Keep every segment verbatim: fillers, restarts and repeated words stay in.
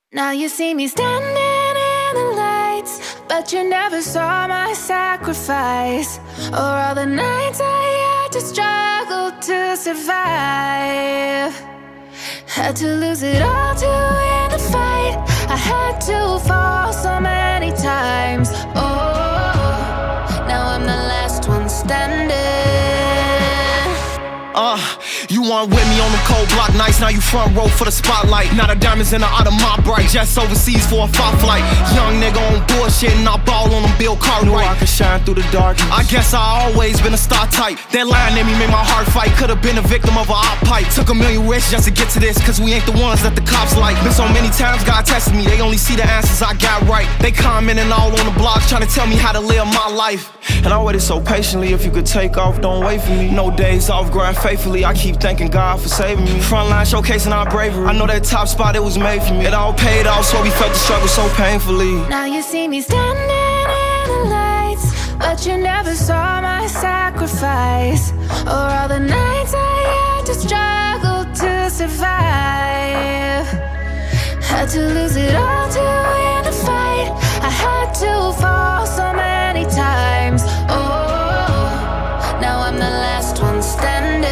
Now you see me standing in the lights, but you never saw my sacrifice, or all the nights I had to struggle to survive. Had to lose it all to win the fight. I had to fall so many times. Oh, now I'm the last one standing. Uh, you weren't with me on them cold block nights. Now you front row for the spotlight. Now the diamonds in the out of my bright. Jets overseas for a fight flight. Young nigga on bullshit and I ball on them Bill Cartwright. Knew I could shine through the darkness. I guess I always been a star type. That line in me made my heart fight. Could've been a victim of a op pipe. Took a million risks just to get to this, cause we ain't the ones that the cops like. Been so many times God tested me, they only see the answers I got right. They commenting all on the blogs trying to tell me how to live my life. And I waited so patiently. If you could take off, don't wait for me. No days off, grind faithfully. I keep thanking God for saving me. Frontline showcasing our bravery. I know that top spot, it was made for me. It all paid off, so we felt the struggle so painfully. Now you see me standing in the lights, but you never saw my sacrifice, or all the nights I had to struggle to survive. Had to lose it all to win the fight. I had to fall so many times. Oh, now I'm the last one standing.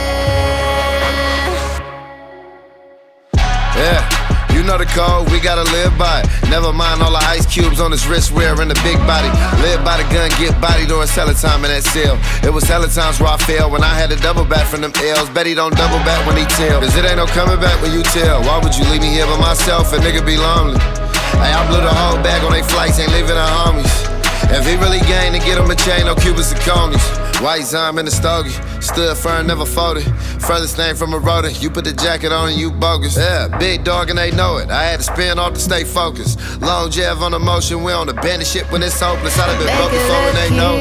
Yeah, you know the code, we gotta live by it. Never mind all the ice cubes on his wrist wearing the big body. Live by the gun, get body during hella time in that cell. It was hella times where I failed when I had to double back from them L's. Bet he don't double back when he tell, cause it ain't no coming back when you tell. Why would you leave me here by myself? A nigga be lonely. Hey, I blew the whole bag on they flights, ain't leaving the homies. If he really gained to get him a chain, no Cubans and conies. White Zime in the stogie, stood firm, never folded. Furthest thing from a rodent, you put the jacket on and you bogus. Yeah, big dog and they know it. I had to spin off to stay focused. Long Jeff on the motion, we on the bandit shit when it's hopeless. I'd have been broke before and they know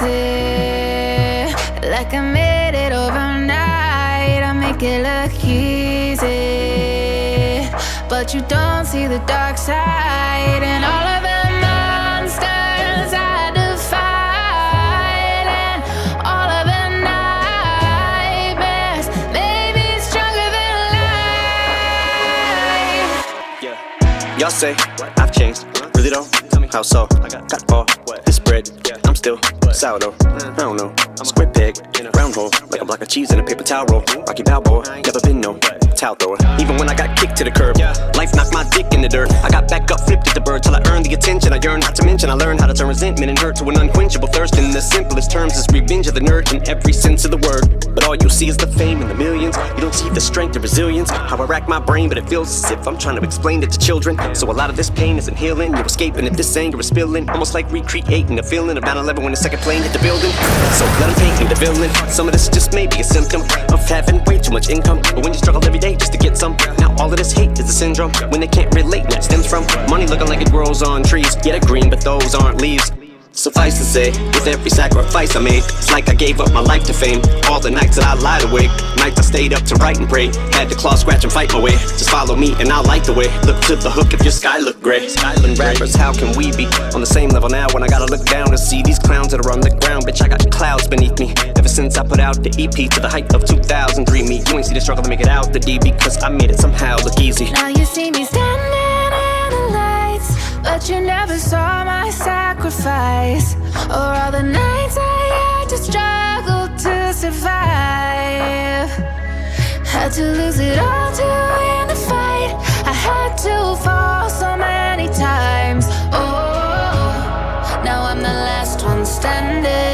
it. Like I made it overnight, I make it look easy, but you don't see the dark side and all of the monsters I defied, and all of the nightmares made me stronger than life. Yeah, y'all say I've changed, really though? Tell me how so? I got got ball, this bread, I'm still sourdough. I don't know, square peg, round hole, like a block of cheese in a paper towel roll. Rocky Balboa, never been no towel thrower. Even when I got kicked to the curb, life knocked my dick in the dirt. I got back up, flipped at the bird till I earned the attention I yearned. Not to mention I learned how to turn resentment and hurt to an unquenchable thirst. In the simplest terms, is revenge of the nerd in every sense of the word. But all you see is the fame and the millions. You don't see the strength and resilience. How I rack my brain, but it feels as if I'm trying to explain it to children. So a lot of this pain isn't healing. You're escaping if this anger is spilling. Almost like recreating the feeling of nine eleven when the second plane hit the building. So let them paint me the villain. Some of this just may be a symptom of having way too much income. But when you struggle every day just to get some, now all of this hate is a syndrome. When they can't relate, and that stems from money looking like it grows on trees. Yeah, they're green, but those aren't leaves. Suffice to say, with every sacrifice I made, it's like I gave up my life to fame. All the nights that I lied awake, nights I stayed up to write and pray. Had to claw, scratch, and fight my way. Just follow me and I'll light the way. Look to the hook if your sky look gray. Skyland rappers, how can we be on the same level now when I gotta look down to see these clowns that are on the ground? Bitch, I got clouds beneath me. Ever since I put out the E P to the height of two thousand three, me, you ain't see the struggle to make it out the D because I made it somehow look easy. Now you see me standing in the lights, but you never saw my sacrifice, or all the nights I had to struggle to survive. Had to lose it all to win the fight. I had to fall so many times. Oh, now I'm the last one standing.